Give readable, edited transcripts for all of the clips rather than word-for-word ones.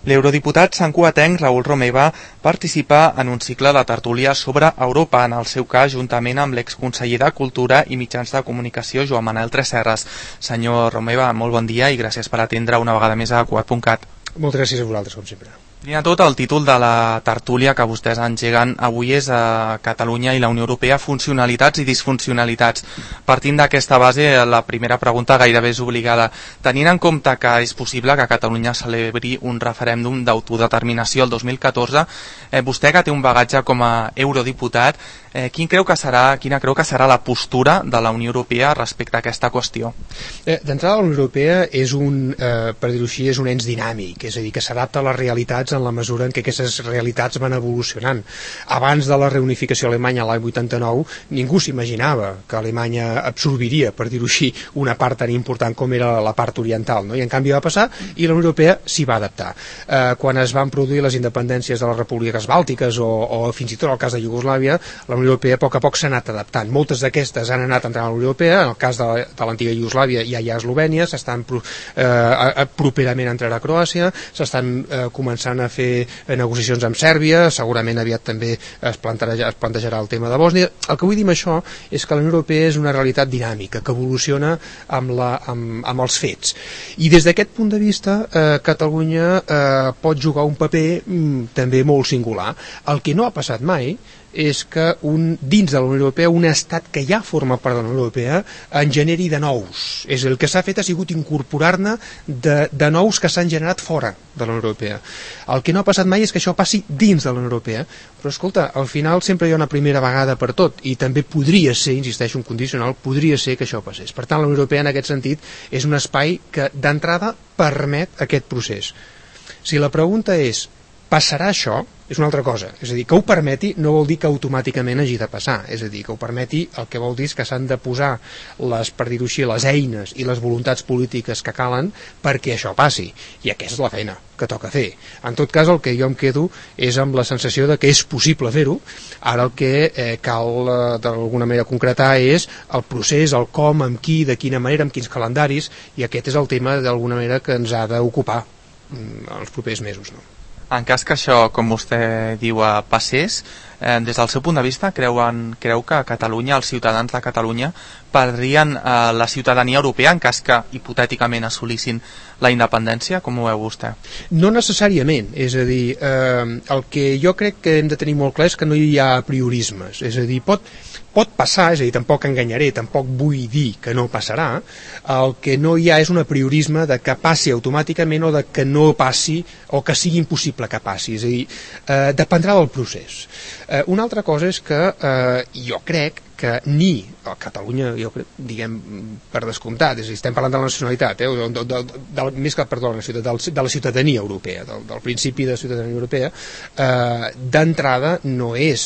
L'eurodiputat santcugatenc Raül Romeva participa en un cicle de tertúlia sobre Europa, en el seu cas juntament amb l'exconseller de Cultura i Mitjans de Comunicació Joan Manel Tresserras. Senyor Romeva, molt bon dia i gràcies per atendre una vegada més a Cugat.cat. Moltes gràcies a vosaltres, com sempre. Primer de tot, el títol de la tertúlia que vostès engeguen avui és a Catalunya i la Unió Europea, funcionalitats i disfuncionalitats. Partint d'aquesta base, la primera pregunta gairebé és obligada. Tenint en compte que és possible que Catalunya celebri un referèndum d'autodeterminació el 2014, vostè que té un bagatge com a eurodiputat, quina creu que serà la postura de la Unió Europea respecte a aquesta qüestió? D'entrada, la Unió Europea és per dir-ho així, és un ens dinàmic, és a dir, que s'adapta a les realitats en la mesura en què aquestes realitats van evolucionant. Abans de la reunificació alemanya l'any 89, ningú s'imaginava que Alemanya absorbiria, per dir-ho així, una part tan important com era la part oriental, no? I en canvi va passar i la Unió Europea s'hi va adaptar. Quan es van produir les independències de les repúbliques bàltiques o fins i tot el cas de Iugoslàvia, la Unió Europea a poc a poc s'ha anat adaptant. Moltes d'aquestes han anat entrant a la Unió Europea, en el cas de l'antiga Iugoslàvia ja hi ha Eslovènia, s'estan properament entrarà a Croàcia, s'estan començant a fer negociacions amb Sèrbia, segurament aviat també es plantejarà el tema de Bòsnia. El que vull dir amb això és que la Unió Europea és una realitat dinàmica que evoluciona amb els fets, i des d'aquest punt de vista Catalunya pot jugar un paper també molt singular. El que no ha passat mai és que dins de la Unió Europea un estat que ja forma part de la Unió Europea en generi de nous. El que s'ha fet ha sigut incorporar-ne de nous que s'han generat fora de la Unió Europea. El que no ha passat mai és que això passi dins de la Unió Europea. Però escolta, al final sempre hi ha una primera vegada per tot, i també podria ser, insisteixo, un condicional, podria ser que això passés. Per tant, la Unió Europea en aquest sentit és un espai que d'entrada permet aquest procés. Si la pregunta és passarà això, és una altra cosa. És a dir, que ho permeti no vol dir que automàticament hagi de passar. És a dir, que ho permeti el que vol dir és que s'han de posar per dir-ho així, les eines i les voluntats polítiques que calen perquè això passi. I aquesta és la feina que toca fer. En tot cas, el que jo em quedo és amb la sensació de que és possible fer-ho. Ara el que cal d'alguna manera concretar és el procés, el com, amb qui, de quina manera, amb quins calendaris, i aquest és el tema d'alguna manera que ens ha d'ocupar els propers mesos, no? En cas que això, com vostè diu, passés, des del seu punt de vista, creu que Catalunya, els ciutadans de Catalunya, perdrien la ciutadania europea en cas que hipotèticament assolissin la independència? Com ho veu vostè? No necessàriament, és a dir, el que jo crec que hem de tenir molt clar és que no hi ha apriorismes, és a dir, pot passar, és a dir, tampoc enganyaré, tampoc vull dir que no passarà, el que no hi ha és un apriorisme de que passi automàticament o de que no passi o que sigui impossible que passi, és a dir, dependrà del procés. Una altra cosa és que jo crec que ni a Catalunya, diguem per descomptat, és a dir, estem parlant de la nacionalitat, més que de la ciutadania europea, del principi de ciutadania europea, d'entrada no és,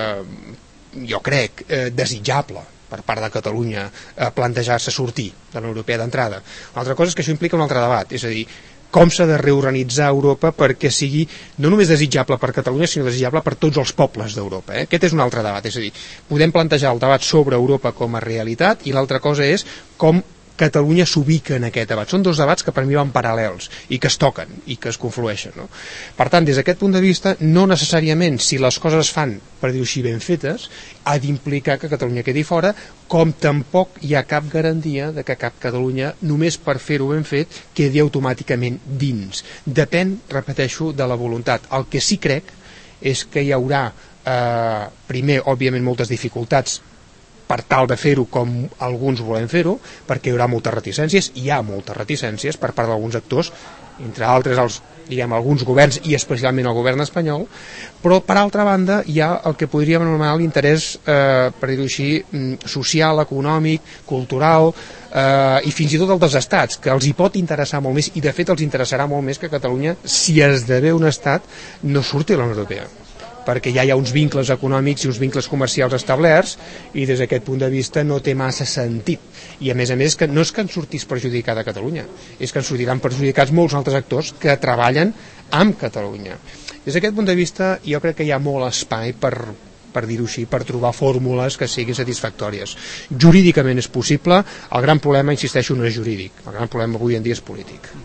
jo crec, desitjable per part de Catalunya plantejar-se sortir de la Unió Europea d'entrada. Una altra cosa és que això implica un altre debat, és a dir, com s'ha de reorganitzar Europa perquè sigui no només desitjable per Catalunya, sinó desitjable per tots els pobles d'Europa. Aquest és un altre debat, és a dir, podem plantejar el debat sobre Europa com a realitat, i l'altra cosa és com Catalunya s'ubica en aquest debat. Són dos debats que per mi van paral·lels i que es toquen i que es conflueixen, no? Per tant, des d'aquest punt de vista, no necessàriament, si les coses es fan, per dir-ho així, ben fetes, ha d'implicar que Catalunya quedi fora, com tampoc hi ha cap garantia de que cap Catalunya, només per fer-ho ben fet, quedi automàticament dins. Depèn, repeteixo, de la voluntat. El que sí crec és que hi haurà, primer, òbviament, moltes dificultats per tal de fer-ho com alguns volem fer-ho, perquè hi haurà moltes reticències, hi ha moltes reticències per part d'alguns actors, entre altres alguns governs i especialment el govern espanyol, però per altra banda hi ha el que podríem anomenar l'interès, per dir-ho així, social, econòmic, cultural, i fins i tot el dels estats, que els hi pot interessar molt més, i de fet els interessarà molt més que Catalunya, si esdevé un estat, no surti de la Unió Europea, perquè ja hi ha uns vincles econòmics i uns vincles comercials establerts, i des d'aquest punt de vista no té massa sentit. I a més que no és que en sortís perjudicada Catalunya, és que en sortiran perjudicats molts altres actors que treballen amb Catalunya. Des d'aquest punt de vista jo crec que hi ha molt espai per dir-ho així, per trobar fórmules que siguin satisfactòries. Jurídicament és possible, el gran problema, insisteixo, no és jurídic, el gran problema avui en dia és polític.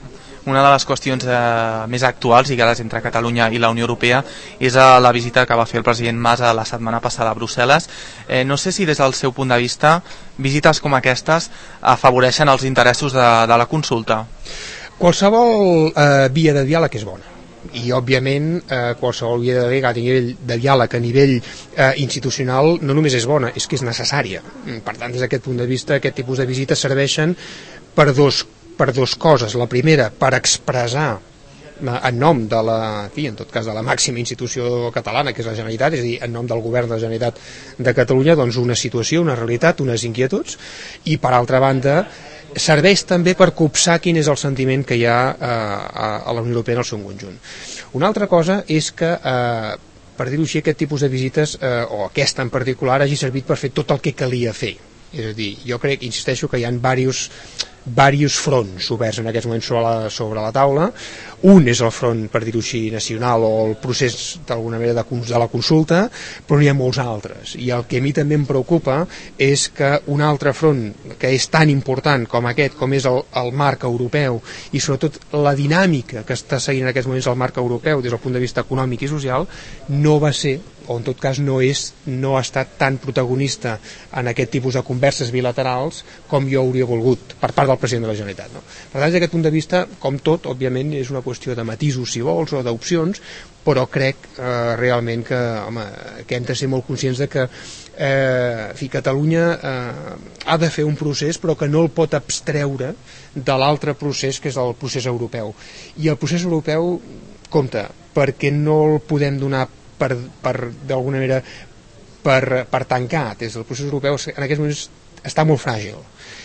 una de les qüestions més actuals lligades entre Catalunya i la Unió Europea és la visita que va fer el president Mas la setmana passada a Brussel·les. No sé si des del seu punt de vista visites com aquestes afavoreixen els interessos de la consulta. Qualsevol via de diàleg és bona i òbviament qualsevol via de diàleg a nivell institucional no només és bona, és que és necessària. Per tant, des d'aquest punt de vista, aquest tipus de visites serveixen per dos coses. La primera, per expressar en nom de en tot cas de la màxima institució catalana, que és la Generalitat, és a dir, en nom del govern de la Generalitat de Catalunya, doncs una situació, una realitat, unes inquietuds, i per altra banda serveix també per copsar quin és el sentiment que hi ha a la Unió Europea en el seu conjunt. Una altra cosa és que, per dir-ho així, aquest tipus de visites, o aquesta en particular, hagi servit per fer tot el que calia fer. És a dir, jo crec, insisteixo, que hi ha diversos fronts oberts en aquests moments sobre la taula. Un és el front, per dir-ho així, nacional o el procés d'alguna manera de la consulta, però n'hi ha molts altres. I el que a mi també em preocupa és que un altre front que és tan important com aquest, com és el marc europeu i sobretot la dinàmica que està seguint en aquests moments el marc europeu des del punt de vista econòmic i social, no va ser, o en tot cas no ha estat tan protagonista en aquest tipus de converses bilaterals com jo hauria volgut per part del president de la Generalitat, no? Per tant, des d'aquest punt de vista, com tot, òbviament és una qüestió de matisos, si vols, o d'opcions, però crec realment que hem de ser molt conscients de que Catalunya ha de fer un procés però que no el pot abstreure de l'altre procés, que és el procés europeu. I el procés europeu, compte, perquè no el podem donar d'alguna manera per tancat. El procés europeu en aquests moments està molt fràgil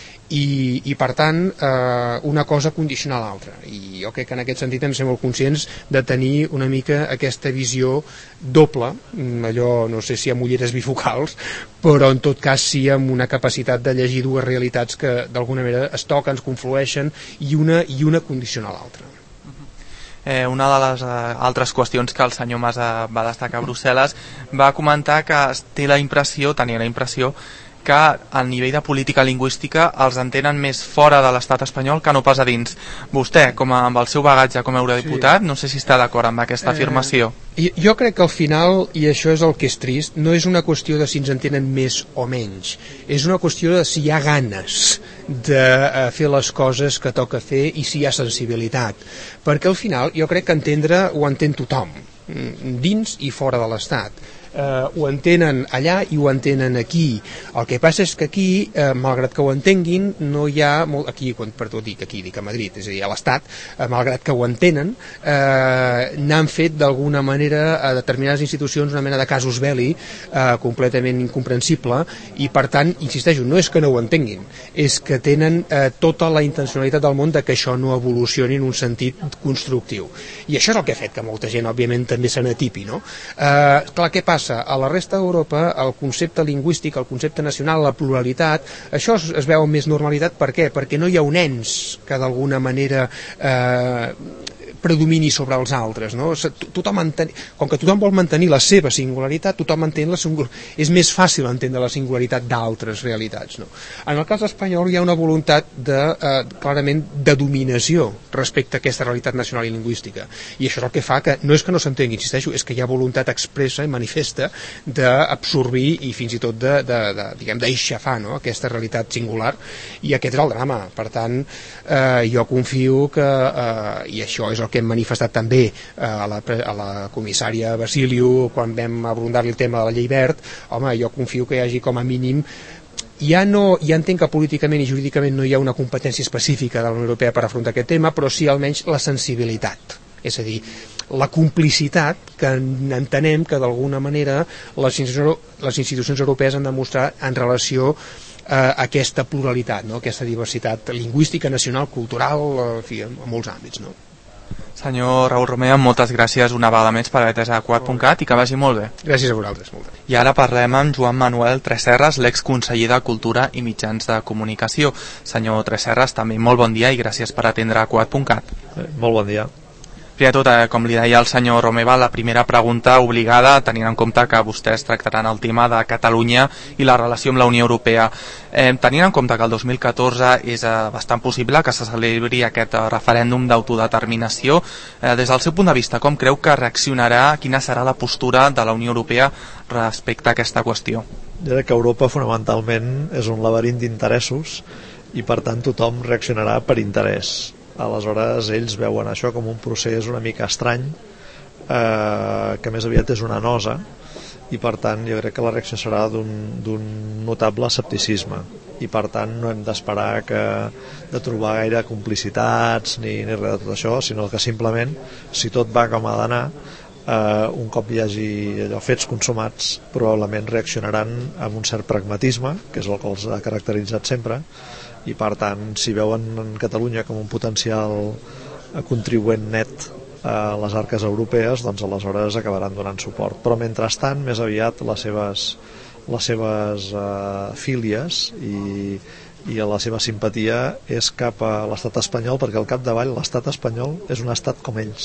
i per tant una cosa condiciona l'altra, i jo crec que en aquest sentit hem de ser molt conscients de tenir una mica aquesta visió doble, allò no sé si amb ulleres bifocals, però en tot cas sí amb una capacitat de llegir dues realitats que d'alguna manera es toquen, es conflueixen i una condiciona l'altra. Una de les altres qüestions que el senyor Mas va destacar a Brussel·les, va comentar que tenia la impressió que a nivell de política lingüística els entenen més fora de l'estat espanyol que no pas a dins. Vostè, amb el seu bagatge com a eurodiputat, no sé si està d'acord amb aquesta afirmació. Jo crec que al final, i això és el que és trist, no és una qüestió de si ens entenen més o menys, és una qüestió de si hi ha ganes de fer les coses que toca fer i si hi ha sensibilitat, perquè al final jo crec que entendre ho entén tothom, dins i fora de l'estat. Ho entenen allà i ho entenen aquí. El que passa és que aquí, malgrat que ho entenguin, no hi ha aquí, per tot dic a Madrid, és a dir, a l'Estat, malgrat que ho entenen, n'han fet d'alguna manera a determinades institucions una mena de casus belli completament incomprensible, i per tant, insisteixo, no és que no ho entenguin, és que tenen tota la intencionalitat del món de que això no evolucioni en un sentit constructiu, i això és el que ha fet que molta gent òbviament també se n'atipi, no? Clar, què passa? A la resta d'Europa el concepte lingüístic, el concepte nacional, la pluralitat, això es veu amb més normalitat. Per què? Perquè no hi ha un ens que d'alguna manera predomini sobre els altres, no? Com que tothom vol mantenir la seva singularitat, tothom entén és més fàcil entendre la singularitat d'altres realitats, no? En el cas espanyol hi ha una voluntat clarament de dominació respecte a aquesta realitat nacional i lingüística, i això és el que fa que no és que no s'entengui, insisteixo, és que hi ha voluntat expressa i manifesta d'absorbir i fins i tot d'aixafar, no?, aquesta realitat singular, i aquest és el drama. Per tant, jo confio que, i això és el que hem manifestat també a la comissària Basiliu quan vam abordar-li el tema de la llei verd, home, jo confio que hi hagi com a mínim, ja entenc que políticament i jurídicament no hi ha una competència específica de la Unió Europea per afrontar aquest tema, però sí almenys la sensibilitat, és a dir, la complicitat que entenem que d'alguna manera les institucions europees han de mostrar en relació a aquesta pluralitat, no?, aquesta diversitat lingüística, nacional, cultural, en fi, en molts àmbits, no? Senyor Raül Romea, moltes gràcies una vegada més per haver atès a Quart.cat i que vagi molt bé. Gràcies a vosaltres. I ara parlem amb Joan Manuel Tresserras, l'exconseller de Cultura i Mitjans de Comunicació. Senyor Tresserras, també molt bon dia i gràcies per atendre a Quart.cat. Molt bon dia. Primer de tot, com li deia el senyor Romeva, la primera pregunta obligada, tenint en compte que vostès tractaran el tema de Catalunya i la relació amb la Unió Europea. Tenint en compte que el 2014 és bastant possible que se celebri aquest referèndum d'autodeterminació, des del seu punt de vista, com creu que reaccionarà, quina serà la postura de la Unió Europea respecte a aquesta qüestió? Jo crec que Europa fonamentalment és un laberint d'interessos i per tant tothom reaccionarà per interès. Aleshores ells veuen això com un procés una mica estrany, que més aviat és una nosa, i per tant jo crec que la reacció serà d'un notable escepticisme, i per tant no hem d'esperar de trobar gaire complicitats ni res de tot això, sinó que simplement, si tot va com ha d'anar, un cop hi hagi fets consumats, probablement reaccionaran amb un cert pragmatisme, que és el que els ha caracteritzat sempre, i per tant si veuen Catalunya com un potencial contribuent net a les arques europees, doncs aleshores acabaran donant suport, però mentrestant més aviat les seves fílies i la seva simpatia és cap a l'estat espanyol, perquè al capdavall l'estat espanyol és un estat com ells.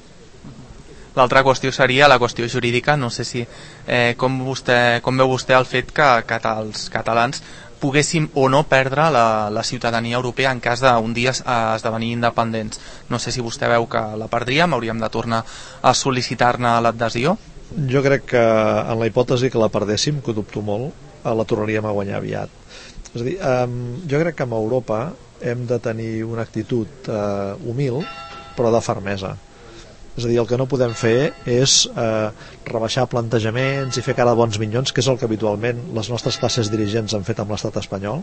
L'altra qüestió seria la qüestió jurídica. No sé si com veu vostè el fet que els catalans poguéssim o no perdre la ciutadania europea en cas d'un dia esdevenir independents. No sé si vostè veu que la perdríem, hauríem de tornar a sol·licitar-ne l'adhesió? Jo crec que en la hipòtesi que la perdéssim, que ho dubto molt, la tornaríem a guanyar aviat. És a dir, jo crec que amb Europa hem de tenir una actitud humil però de fermesa. És a dir, el que no podem fer és rebaixar plantejaments i fer cara de bons minyons, que és el que habitualment les nostres classes dirigents han fet amb l'estat espanyol,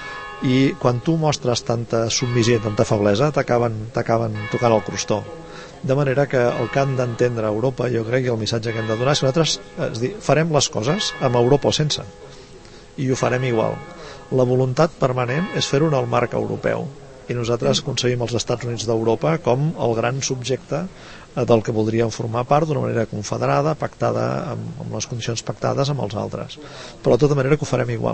i quan tu mostres tanta submissió i tanta feblesa t'acaben tocant el crostó. De manera que el que han d'entendre a Europa, jo crec que el missatge que hem de donar és que nosaltres farem les coses amb Europa o sense, i ho farem igual. La voluntat permanent és fer-ho en el marc europeu, i nosaltres concebim els Estats Units d'Europa com el gran subjecte del que voldríem formar part d'una manera confederada, pactada amb les condicions pactades amb els altres, però de tota manera que ho farem igual,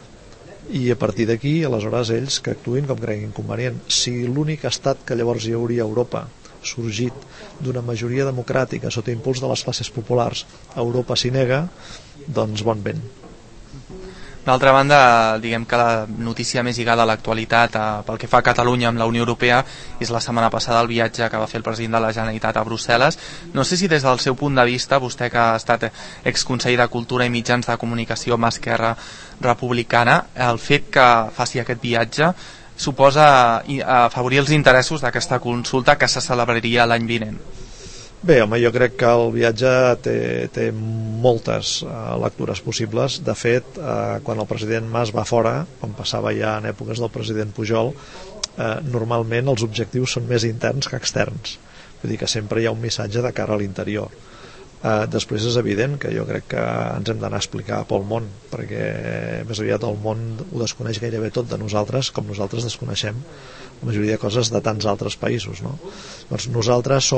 i a partir d'aquí aleshores ells que actuïn com creguin convenient. Si l'únic estat que llavors hi hauria a Europa sorgit d'una majoria democràtica sota impuls de les classes populars, Europa s'hi nega, doncs bon vent. D'altra banda, diguem que la notícia més lligada a l'actualitat pel que fa a Catalunya amb la Unió Europea és la setmana passada el viatge que va fer el president de la Generalitat a Brussel·les. No sé si des del seu punt de vista, vostè que ha estat exconseller de Cultura i Mitjans de Comunicació amb Esquerra Republicana, el fet que faci aquest viatge suposa afavorir els interessos d'aquesta consulta que se celebraria l'any vinent. Bé, home, jo crec que el viatge té moltes lectures possibles. De fet, quan el president Mas va fora, com passava ja en èpoques del president Pujol, normalment els objectius són més interns que externs. Vull dir que sempre hi ha un missatge de cara a l'interior. Després és evident que jo crec que ens hem d'anar a explicar pel món, perquè més aviat el món ho desconeix gairebé tot de nosaltres, com nosaltres desconeixem la majoria de coses de tants altres països, no? Doncs nosaltres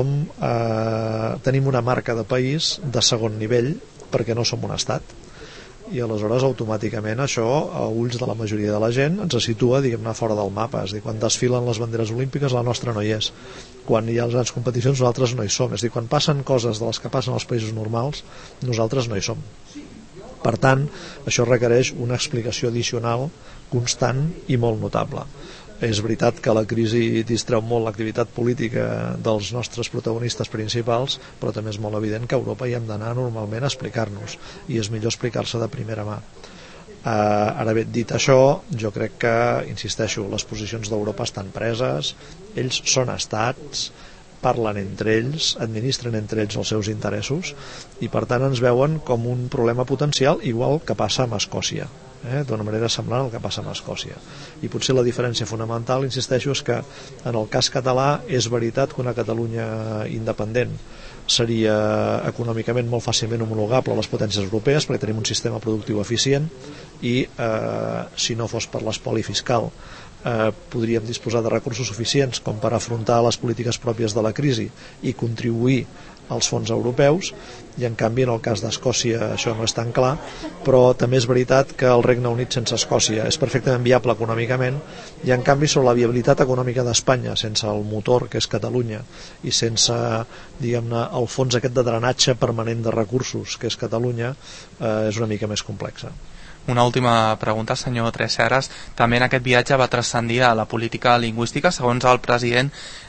tenim una marca de país de segon nivell perquè no som un estat, i aleshores automàticament això a ulls de la majoria de la gent ens situa, diguem-ne, fora del mapa. És a dir, quan desfilen les banderes olímpiques la nostra no hi és, quan hi ha les grans competicions nosaltres no hi som, és a dir, quan passen coses de les que passen als països normals nosaltres no hi som. Per tant, això requereix una explicació addicional constant i molt notable. És veritat que la crisi distreu molt l'activitat política dels nostres protagonistes principals, però també és molt evident que a Europa hi hem d'anar normalment a explicar-nos, i és millor explicar-se de primera mà. Ara bé, dit això, jo crec que, insisteixo, les posicions d'Europa estan preses, ells són estats, parlen entre ells, administren entre ells els seus interessos, i per tant ens veuen com un problema potencial, igual que passa amb Escòcia, d'una manera semblant al que passa amb Escòcia. I potser la diferència fonamental, insisteixo, és que en el cas català és veritat que una Catalunya independent seria econòmicament molt fàcilment homologable a les potències europees, perquè tenim un sistema productiu eficient i si no fos per l'espoli fiscal podríem disposar de recursos suficients com per afrontar les polítiques pròpies de la crisi i contribuir als fons europeus, i en canvi en el cas d'Escòcia això no és tan clar, però també és veritat que el Regne Unit sense Escòcia és perfectament viable econòmicament, i en canvi sobre la viabilitat econòmica d'Espanya sense el motor que és Catalunya i sense, diguem-ne, el fons aquest de drenatge permanent de recursos que és Catalunya, és una mica més complexa. Una última pregunta, senyor Tresserras. També en aquest viatge va transcendir a la política lingüística. Segons el president,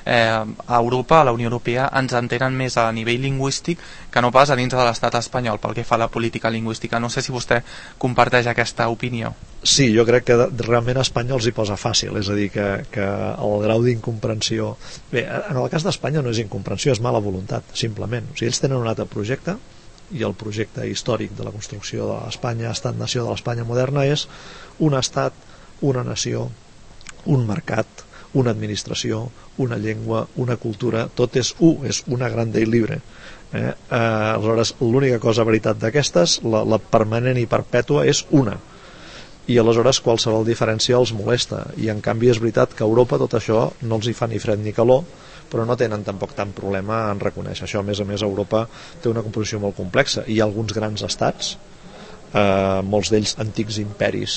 a Europa, a la Unió Europea, ens entenen més a nivell lingüístic que no pas a dins de l'estat espanyol pel que fa a la política lingüística. No sé si vostè comparteix aquesta opinió. Sí, jo crec que realment a Espanya els hi posa fàcil, és a dir, que el grau d'incomprensió... Bé, en el cas d'Espanya no és incomprensió, és mala voluntat, simplement. O sigui, ells tenen un altre projecte, i el projecte històric de la construcció de l'Espanya, estat-nació de l'Espanya moderna, és un estat, una nació, un mercat, una administració, una llengua, una cultura, tot és una grande i libre. Aleshores, l'única cosa veritat d'aquestes, la permanent i perpètua, és una. I aleshores qualsevol diferència els molesta, i en canvi és veritat que a Europa tot això no els hi fa ni fred ni calor, però no tenen tampoc tant problema en reconèixer això. A més, Europa té una composició molt complexa. Hi ha alguns grans estats, molts d'ells antics imperis,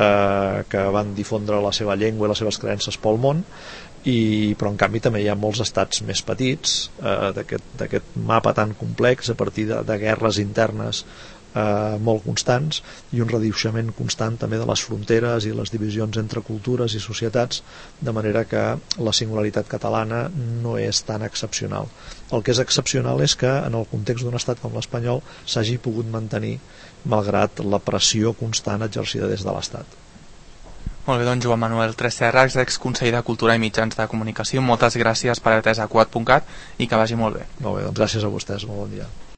que van difondre la seva llengua i les seves creences pel món, però en canvi també hi ha molts estats més petits, d'aquest mapa tan complex, a partir de guerres internes molt constants, i un redibuixament constant també de les fronteres i les divisions entre cultures i societats, de manera que la singularitat catalana no és tan excepcional. El que és excepcional és que en el context d'un estat com l'espanyol s'hagi pogut mantenir malgrat la pressió constant exercida des de l'estat. Molt bé, doncs Joan Manuel Tresserras, exconseller de Cultura i Mitjans de Comunicació, moltes gràcies per haver atès a Quat.cat i que vagi molt bé. Molt bé, doncs gràcies a vostès, molt bon dia.